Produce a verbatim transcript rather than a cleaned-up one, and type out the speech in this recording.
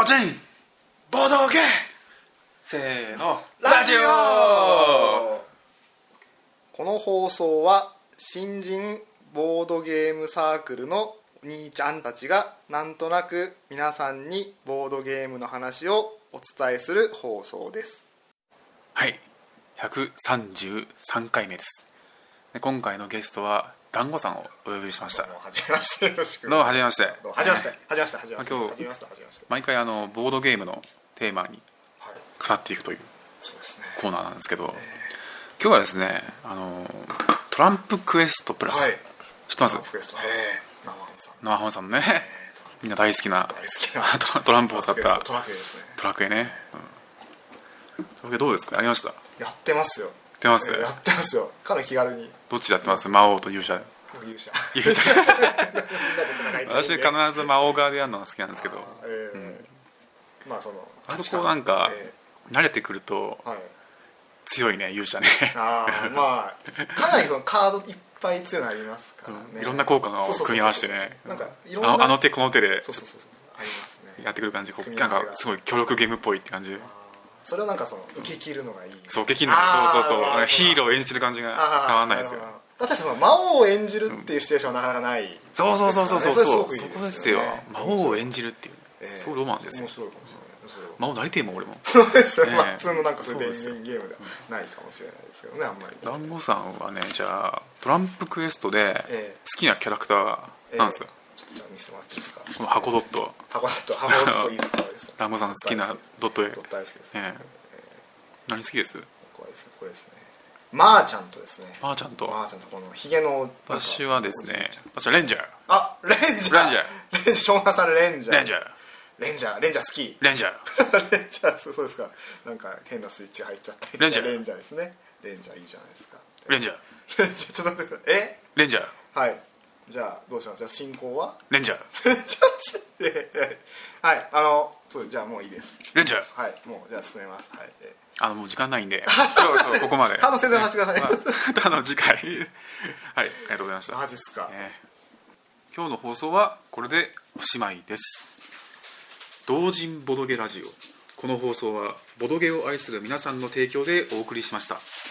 おちんボドゲせーのラジオ。 この放送は新人ボードゲームサークルのお兄ちゃんたちがなんとなく皆さんにボードゲームの話をお伝えする放送です。 はい、ひゃくさんじゅうさんかいめです。で今回のゲストは団子さんをお呼びしました。 どうもはじめまして、よろしく。 どうもはじめまして。 どうもはじめましてはじめましてはじめまして今日はじめましてはじめまして。 毎回あのボードゲームのテーマに語っていくというそうですね。 コーナーなんですけど、今日はですね、あのトランプクエストプラス、 はい、 知ってます？ トランプクエスト、へえ、生ハムさん、 生ハムさんのね、みんな大好きな大好きなトラトランプを使ったトラクエですね。 トラクエね、うん、それどうですか？やりました？ やってますよ。やってます、 やってますよ。かなり気軽に。 どっちでやってます？魔王と勇者？ 勇者。 勇者私必必ず魔王側でやるのが好きなんですけど、 えーうん、まあそのあそこなんか、 えー、慣れてくると、はい、強いね勇者ね。 あまあかなりそのカードいっぱい強くなりますからね、 うん、いろんな効果を組み合わせてね、 なんかいろんなあ, あの手この手でそうそうそうそうありますね、 やってくる感じ、なんかすごい協力ゲームっぽいって感じ。 それをなんかその受け切るのがいい、 そう受け切るの、そうそうそう、ヒーローを演じてる感じが変わらないですよ。 確かにその魔王を演じるっていうシチュエーションはなかなかない、ね、うん、 そうそうそうそうそう、 そ, そうそこですよ。魔王を演じるっていう、えー、すごいロマンですよ。 面白いかもしれない。 魔王なりてえもん俺も。 そうですよ、えーまあ、普通のなんかそういう電源ゲームではないかもしれないですけどね、あんまり。 団子さんはね、じゃあトランプクエストで好きなキャラクターは何ですか？ えー、ちょっとじゃあ見せてもらっていいですか？ この箱ドット。 箱ドット、箱ドットいいですか？ 団子さん好きなドット絵。 ドット大好きですね。 えー何好きです？ これですね、これですね。マーちゃんとですね。 マーちゃんと。 マーちゃんとこのヒゲの。 私はですね、私はレンジャー。 あ、レンジャー。レンジャー。レンジャー。湘南さんレンジャー。 レンジャー。 レンジャー、レンジャー好き。 レンジャー。 レンジャー、そうですか。なんか変なスイッチ入っちゃったり。 レンジャー。 レンジャーですね。レンジャーいいじゃないですか。 レンジャー。 レンジャー、ちょっと待ってください。え？ レンジャー。 はい。じゃあどうします？じゃあ進行は？ レンジャー。 レンジャーって、はい、あの、そうじゃあもういいです。 レンジャー。 はい、もうじゃあ進めます。はい。 あのもう時間ないんで、そうそうここまで。 カード説明させてください。 まあ、あの次回はい、ありがとうございました。 マジっすか。 えー、今日の放送はこれでおしまいです。同人ボドゲラジオ。この放送はボドゲを愛する皆さんの提供でお送りしました。